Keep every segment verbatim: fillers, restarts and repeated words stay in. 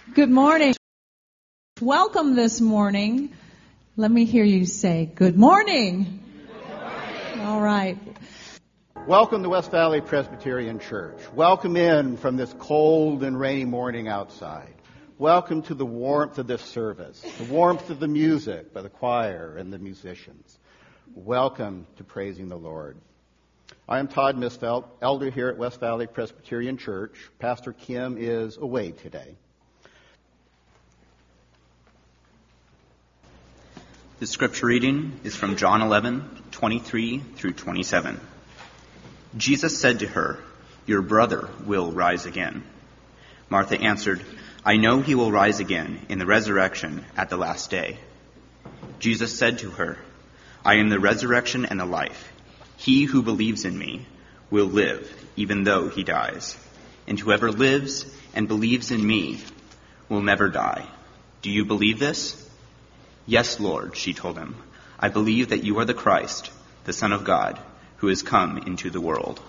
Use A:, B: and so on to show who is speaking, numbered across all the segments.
A: Good morning. Welcome this morning. Let me hear you say good morning.
B: Good morning.
A: All right.
B: Welcome to West Valley Presbyterian Church. Welcome in from this cold and rainy morning outside. Welcome to the warmth of this service, the warmth of the music by the choir and the musicians. Welcome to praising the Lord. I am Todd Misfeld, elder here at West Valley Presbyterian Church. Pastor Kim is away today.
C: The scripture reading is from John eleven, twenty-three through twenty-seven. Jesus said to her, "Your brother will rise again." Martha answered, "I know he will rise again in the resurrection at the last day." Jesus said to her, "I am the resurrection and the life. He who believes in me will live even though he dies. And whoever lives and believes in me will never die. Do you believe this?" "Yes, Lord," she told him. "I believe that you are the Christ, the Son of God, who has come into the world."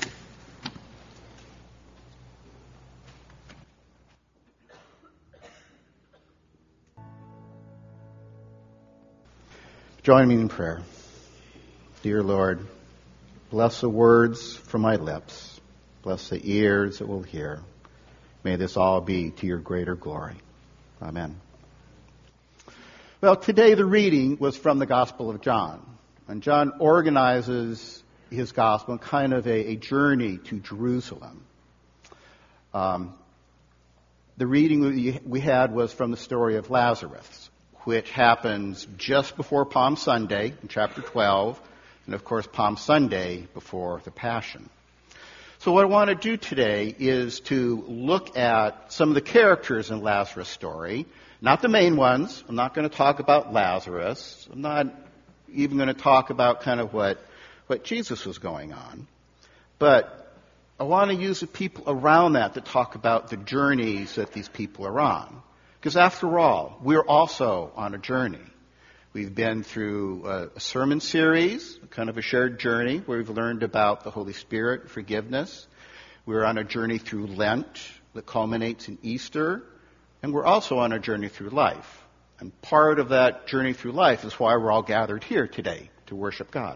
B: Join me in prayer. Dear Lord, bless the words from my lips. Bless the ears that will hear. May this all be to your greater glory. Amen. Well, today the reading was from the Gospel of John. And John organizes his Gospel in kind of a, a journey to Jerusalem. Um, the reading we, we had was from the story of Lazarus, which happens just before Palm Sunday in chapter twelve, and of course Palm Sunday before the Passion. So what I want to do today is to look at some of the characters in Lazarus' story. Not the main ones. I'm not going to talk about Lazarus. I'm not even going to talk about kind of what, what Jesus was going on. But I want to use the people around that to talk about the journeys that these people are on. Because after all, we're also on a journey. We've been through a, a sermon series, kind of a shared journey, where we've learned about the Holy Spirit, forgiveness. We're on a journey through Lent that culminates in Easter. And we're also on a journey through life. And part of that journey through life is why we're all gathered here today, to worship God.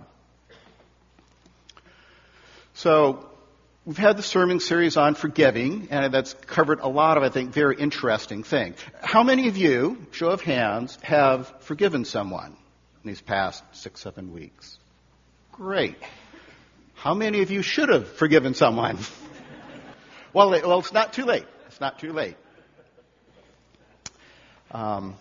B: So, we've had the sermon series on forgiving, and that's covered a lot of, I think, very interesting things. How many of you, show of hands, have forgiven someone in these past six, seven weeks? Great. How many of you should have forgiven someone? well, well, it's not too late. It's not too late. Um,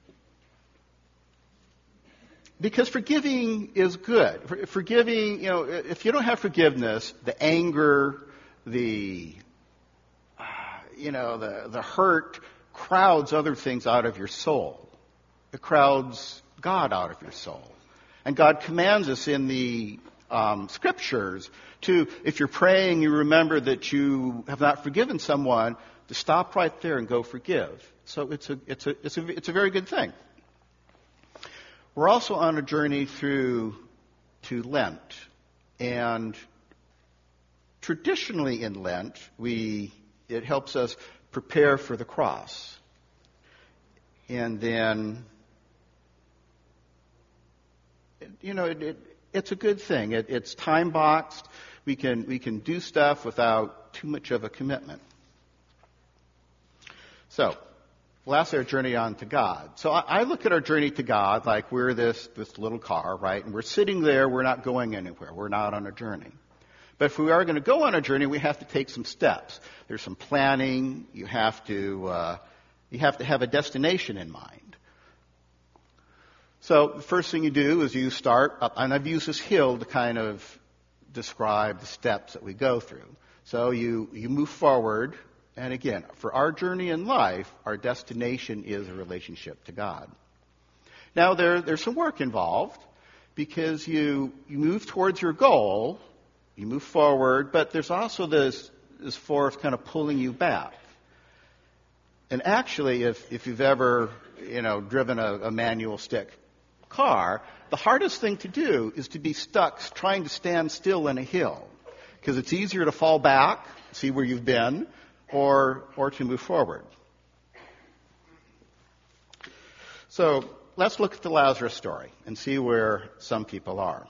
B: because forgiving is good. For, forgiving, you know, if you don't have forgiveness, the anger, the, uh, you know, the, the hurt crowds other things out of your soul. It crowds God out of your soul. And God commands us in the um, scriptures to, if you're praying, you remember that you have not forgiven someone, to stop right there and go forgive. So it's a, it's a, it's a, it's a very good thing. We're also on a journey through to Lent. And traditionally in Lent, we, it helps us prepare for the cross. And then, you know, it, it, it's a good thing. It, it's time boxed. We can, we can do stuff without too much of a commitment. So, lastly, our journey on to God. So I, I look at our journey to God like we're this, this little car, right? And we're sitting there, we're not going anywhere. We're not on a journey. But if we are going to go on a journey, we have to take some steps. There's some planning. You have to, uh, you have to have a destination in mind. So the first thing you do is you start up, and I've used this hill to kind of describe the steps that we go through. So you, you move forward. And again, for our journey in life, our destination is a relationship to God. Now, there, there's some work involved because you, you move towards your goal, you move forward, but there's also this, this force kind of pulling you back. And actually, if, if you've ever, you know, driven a, a manual stick car, the hardest thing to do is to be stuck trying to stand still in a hill. Because it's easier to fall back, see where you've been, or or to move forward. So let's look at the Lazarus story and see where some people are.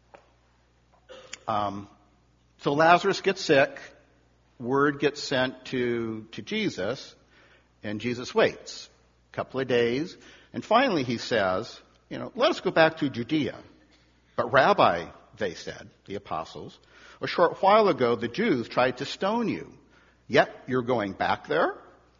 B: Um, so Lazarus gets sick. Word gets sent to, to Jesus, and Jesus waits a couple of days. And finally he says, you know, let us go back to Judea. But Rabbi, they said, the apostles, a short while ago the Jews tried to stone you. Yet you're going back there?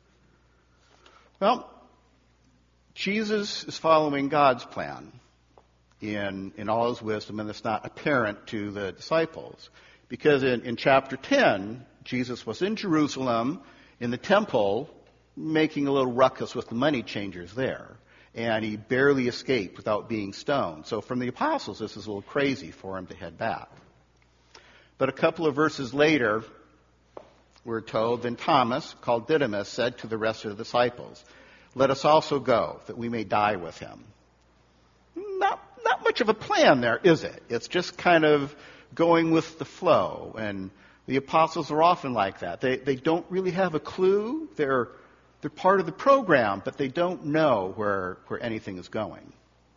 B: Well, Jesus is following God's plan in, in all his wisdom, and it's not apparent to the disciples. Because in, in chapter ten, Jesus was in Jerusalem, in the temple, making a little ruckus with the money changers there. And he barely escaped without being stoned. So from the apostles, this is a little crazy for him to head back. But a couple of verses later, we're told, then Thomas, called Didymus, said to the rest of the disciples, let us also go, that we may die with him. Not, not much of a plan there, is it? It's just kind of going with the flow. And the apostles are often like that. They, they don't really have a clue. They're, they're part of the program, but they don't know where, where anything is going.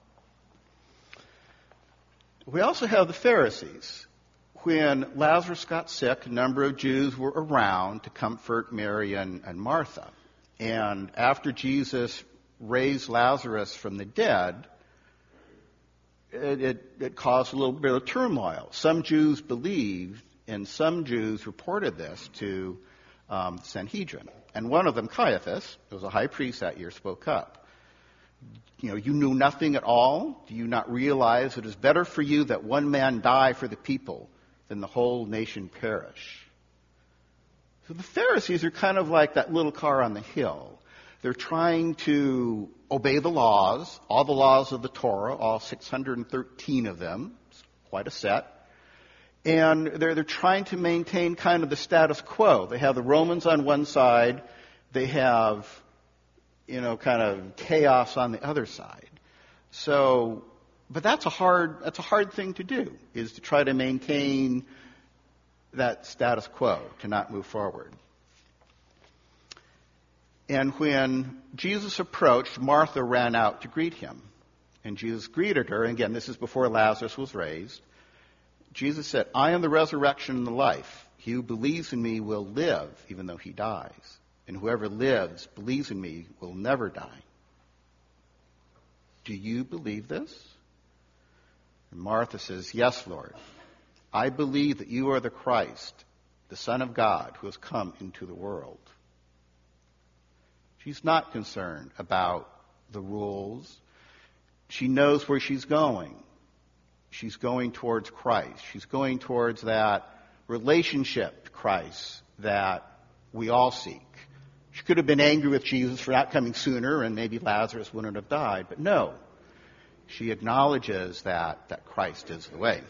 B: We also have the Pharisees. When Lazarus got sick, a number of Jews were around to comfort Mary and, and Martha. And after Jesus raised Lazarus from the dead, it, it, it caused a little bit of turmoil. Some Jews believed, and some Jews reported this to um, Sanhedrin. And one of them, Caiaphas, who was a high priest that year, spoke up. You know, you knew nothing at all? Do you not realize it is better for you that one man die for the people than the whole nation perish? So the Pharisees are kind of like that little car on the hill. They're trying to obey the laws, all the laws of the Torah, all six hundred thirteen of them. It's quite a set. And they're, they're trying to maintain kind of the status quo. They have the Romans on one side. They have, you know, kind of chaos on the other side. So, but that's a hard, that's a hard thing to do, is to try to maintain that status quo, to not move forward. And when Jesus approached, Martha ran out to greet him. And Jesus greeted her, and again, this is before Lazarus was raised. Jesus said, I am the resurrection and the life. He who believes in me will live, even though he dies. And whoever lives, believes in me, will never die. Do you believe this? And Martha says, yes, Lord. I believe that you are the Christ, the Son of God, who has come into the world. She's not concerned about the rules. She knows where she's going. She's going towards Christ. She's going towards that relationship to Christ that we all seek. She could have been angry with Jesus for not coming sooner, and maybe Lazarus wouldn't have died. But no, she acknowledges that, that Christ is the way.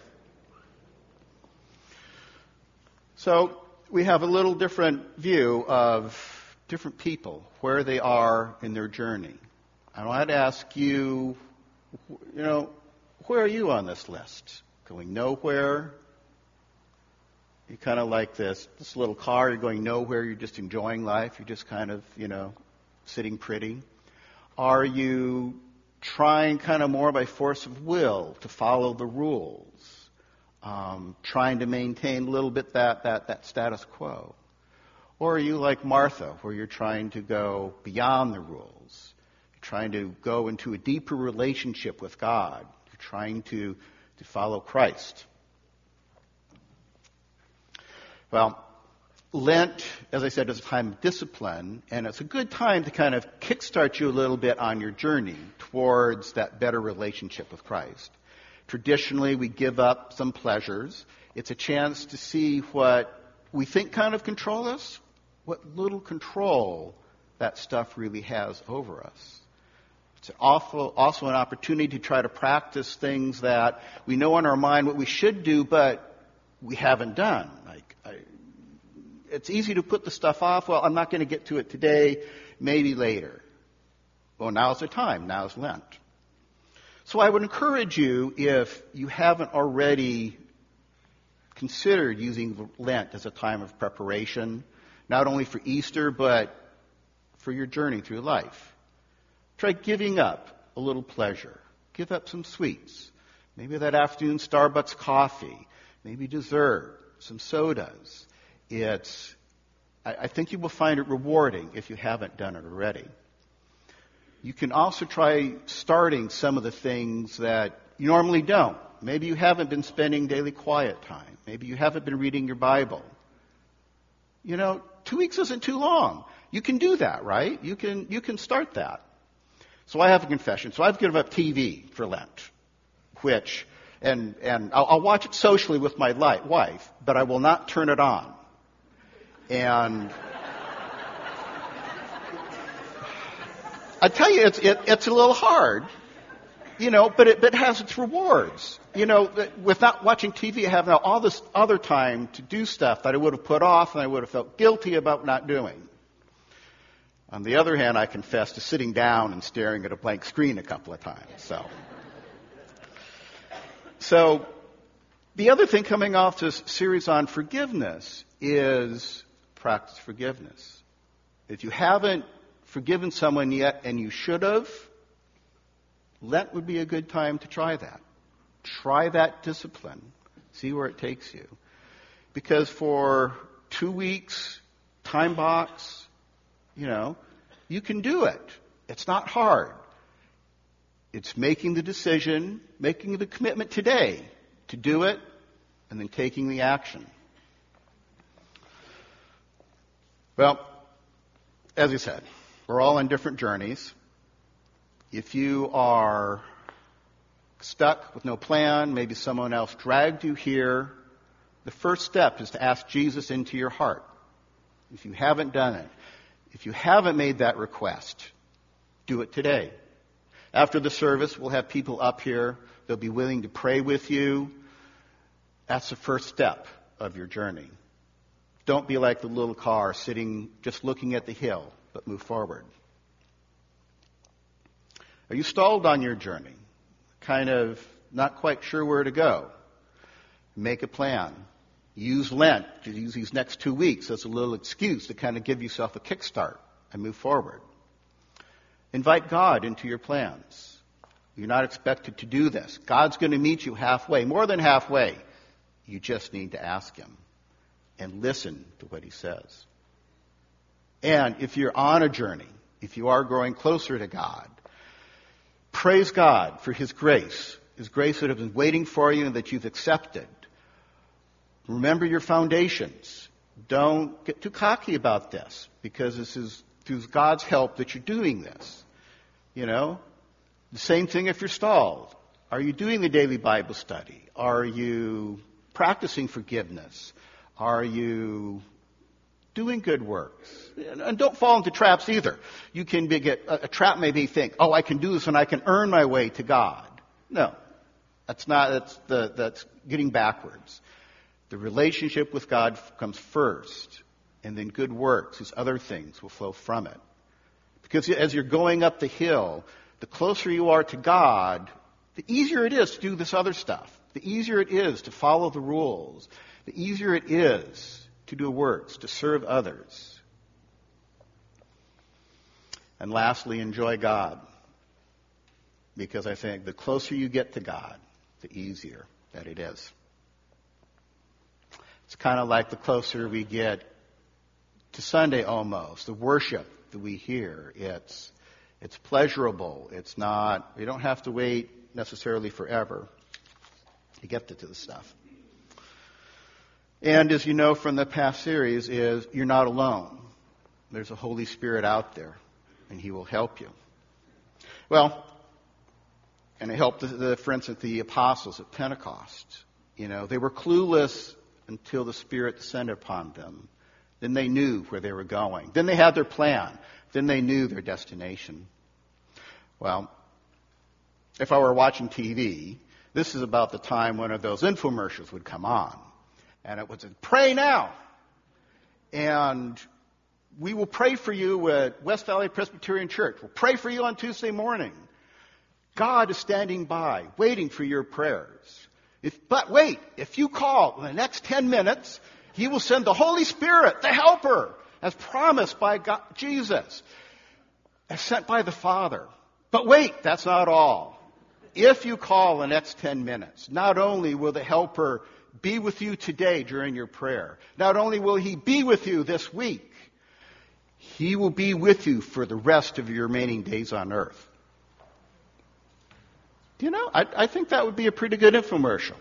B: So we have a little different view of different people, where they are in their journey. I want to ask you, you know, where are you on this list? Going nowhere? You kind of like this, this little car, you're going nowhere, you're just enjoying life, you're just kind of, you know, sitting pretty. Are you trying kind of more by force of will to follow the rules? Um, trying to maintain a little bit that, that, that status quo? Or are you like Martha, where you're trying to go beyond the rules? You're trying to go into a deeper relationship with God. You're trying to, to follow Christ. Well, Lent, as I said, is a time of discipline, and it's a good time to kind of kickstart you a little bit on your journey towards that better relationship with Christ. Traditionally, we give up some pleasures. It's a chance to see what we think kind of control us, what little control that stuff really has over us. It's awful, also an opportunity to try to practice things that we know in our mind what we should do, but we haven't done. Like, I, it's easy to put the stuff off. Well, I'm not going to get to it today, maybe later. Well, now's the time. Now's Lent. So I would encourage you, if you haven't already considered using Lent as a time of preparation, not only for Easter, but for your journey through life. Try giving up a little pleasure. Give up some sweets. Maybe that afternoon Starbucks coffee. Maybe dessert. Some sodas. It's, I, I think you will find it rewarding if you haven't done it already. You can also try starting some of the things that you normally don't. Maybe you haven't been spending daily quiet time. Maybe you haven't been reading your Bible. You know, two weeks isn't too long. You can do that, right? You can, you can start that. So I have a confession. So I've given up T V for Lent, which, and, and I'll, I'll watch it socially with my li- wife, but I will not turn it on. And I tell you, it's, it, it's a little hard, you know, but it, but it has its rewards. You know, without watching T V, I have now all this other time to do stuff that I would have put off and I would have felt guilty about not doing. On the other hand, I confess to sitting down and staring at a blank screen a couple of times. So, so the other thing coming off this series on forgiveness is practice forgiveness. If you haven't forgiven someone yet and you should have, Lent would be a good time to try that. Try that discipline. See where it takes you. Because for two weeks, time box, you know, you can do it. It's not hard. It's making the decision, making the commitment today to do it, and then taking the action. Well, as I said, we're all on different journeys. If you are stuck with no plan, maybe someone else dragged you here, the first step is to ask Jesus into your heart. If you haven't done it, if you haven't made that request, do it today. After the service, we'll have people up here. They'll be willing to pray with you. That's the first step of your journey. Don't be like the little car sitting just looking at the hill, but move forward. Are you stalled on your journey? Kind of not quite sure where to go? Make a plan. Use Lent, to use these next two weeks as a little excuse to kind of give yourself a kickstart and move forward. Invite God into your plans. You're not expected to do this. God's going to meet you halfway, more than halfway. You just need to ask Him and listen to what He says. And if you're on a journey, if you are growing closer to God, praise God for His grace, His grace that has been waiting for you and that you've accepted. Remember your foundations. Don't get too cocky about this, because this is through God's help that you're doing this. You know? The same thing if you're stalled. Are you doing the daily Bible study? Are you practicing forgiveness? Are you doing good works? And don't fall into traps either. You can be, get a, a trap may be think, oh, I can do this and I can earn my way to God. No, that's not. That's the that's getting backwards. The relationship with God comes first, and then good works, these other things will flow from it. Because as you're going up the hill, the closer you are to God, the easier it is to do this other stuff. The easier it is to follow the rules. The easier it is to do works, to serve others. And lastly, enjoy God. Because I think the closer you get to God, the easier that it is. It's kind of like the closer we get to Sunday almost, the worship that we hear. It's, it's pleasurable. It's not, we don't have to wait necessarily forever to get to the stuff. And as you know from the past series, is you're not alone. There's a Holy Spirit out there, and He will help you. Well, and it helped, the, the, for instance, the apostles at Pentecost. You know, they were clueless until the Spirit descended upon them. Then they knew where they were going. Then they had their plan. Then they knew their destination. Well, if I were watching T V, this is about the time one of those infomercials would come on. And it would say, pray now. And we will pray for you at West Valley Presbyterian Church. We'll pray for you on Tuesday morning. God is standing by, waiting for your prayers. If, but wait, if you call in the next ten minutes, He will send the Holy Spirit, the Helper, as promised by God, Jesus, as sent by the Father. But wait, that's not all. If you call the next ten minutes, not only will the helper be with you today during your prayer, not only will he be with you this week, he will be with you for the rest of your remaining days on earth. You know, I, I think that would be a pretty good infomercial.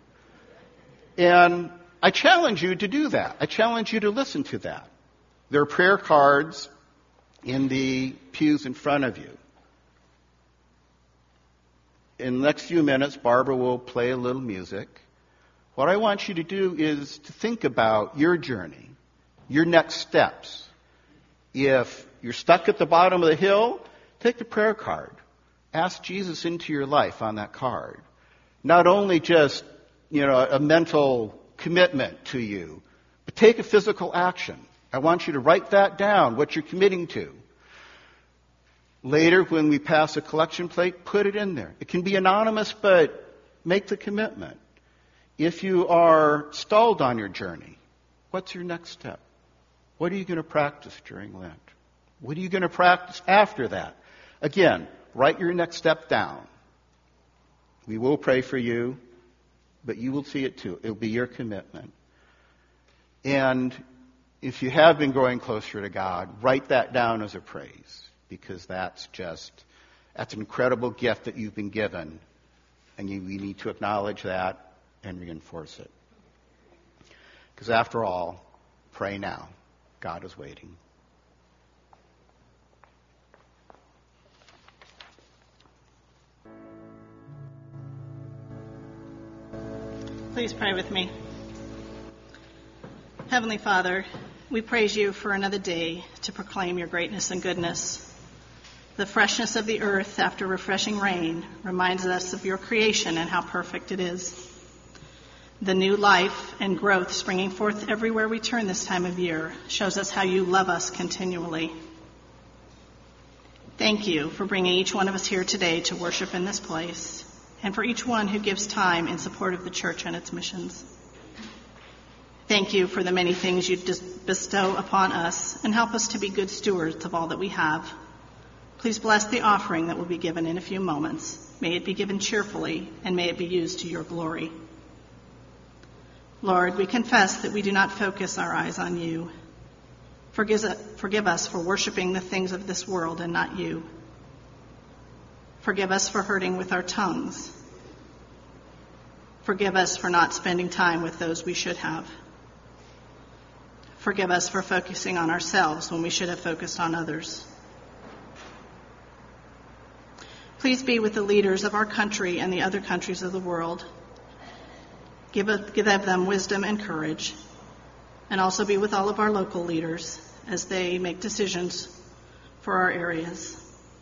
B: And I challenge you to do that. I challenge you to listen to that. There are prayer cards in the pews in front of you. In the next few minutes, Barbara will play a little music. What I want you to do is to think about your journey, your next steps. If you're stuck at the bottom of the hill, take the prayer card. Ask Jesus into your life on that card. Not only just, you know, a mental commitment to you, but take a physical action. I want you to write that down, what you're committing to. Later, when we pass a collection plate, put it in there. It can be anonymous, but make the commitment. If you are stalled on your journey, what's your next step? What are you going to practice during Lent? What are you going to practice after that? Again, write your next step down. We will pray for you, but you will see it too. It will be your commitment. And if you have been growing closer to God, write that down as a praise, because that's just, that's an incredible gift that you've been given, and you, we need to acknowledge that and reinforce it. Because after all, pray now. God is waiting.
D: Please pray with me. Heavenly Father, we praise you for another day to proclaim your greatness and goodness. The freshness of the earth after refreshing rain reminds us of your creation and how perfect it is. The new life and growth springing forth everywhere we turn this time of year shows us how you love us continually. Thank you for bringing each one of us here today to worship in this place, and for each one who gives time in support of the church and its missions. Thank you for the many things you bestow upon us, and help us to be good stewards of all that we have. Please bless the offering that will be given in a few moments. May it be given cheerfully, and may it be used to your glory. Lord, we confess that we do not focus our eyes on you. Forgive us for worshiping the things of this world and not you. Forgive us for hurting with our tongues. Forgive us for not spending time with those we should have. Forgive us for focusing on ourselves when we should have focused on others. Please be with the leaders of our country and the other countries of the world. Give, a, give them wisdom and courage, and also be with all of our local leaders as they make decisions for our areas.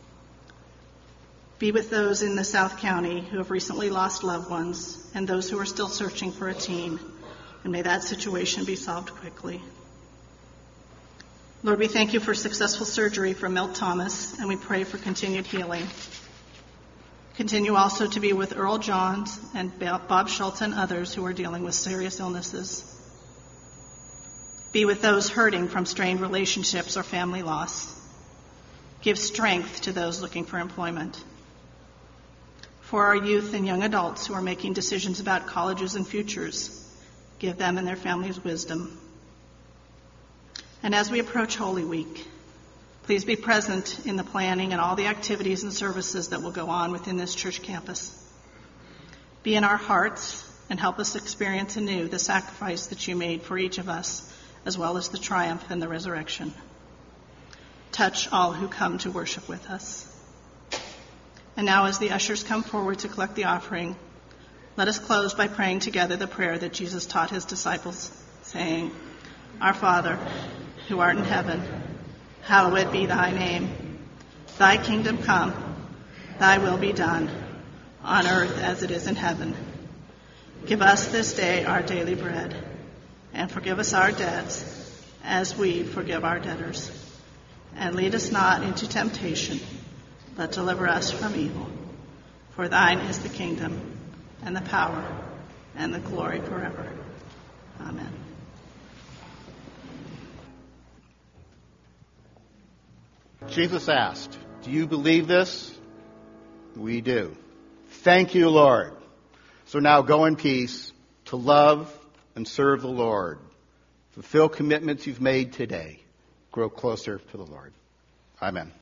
D: Be with those in the South County who have recently lost loved ones and those who are still searching for a teen, and may that situation be solved quickly. Lord, we thank you for successful surgery for Milt Thomas, and we pray for continued healing. Continue also to be with Earl Johns and Bob Schultz and others who are dealing with serious illnesses. Be with those hurting from strained relationships or family loss. Give strength to those looking for employment. For our youth and young adults who are making decisions about colleges and futures, give them and their families wisdom. And as we approach Holy Week, please be present in the planning and all the activities and services that will go on within this church campus. Be in our hearts and help us experience anew the sacrifice that you made for each of us, as well as the triumph and the resurrection. Touch all who come to worship with us. And now as the ushers come forward to collect the offering, let us close by praying together the prayer that Jesus taught his disciples, saying, Our Father, who art in heaven, hallowed be thy name. Thy kingdom come, thy will be done, on earth as it is in heaven. Give us this day our daily bread, and forgive us our debts, as we forgive our debtors. And lead us not into temptation, but deliver us from evil. For thine is the kingdom, and the power, and the glory forever. Amen.
B: Jesus asked, do you believe this? We do. Thank you, Lord. So now go in peace to love and serve the Lord. Fulfill commitments you've made today. Grow closer to the Lord. Amen.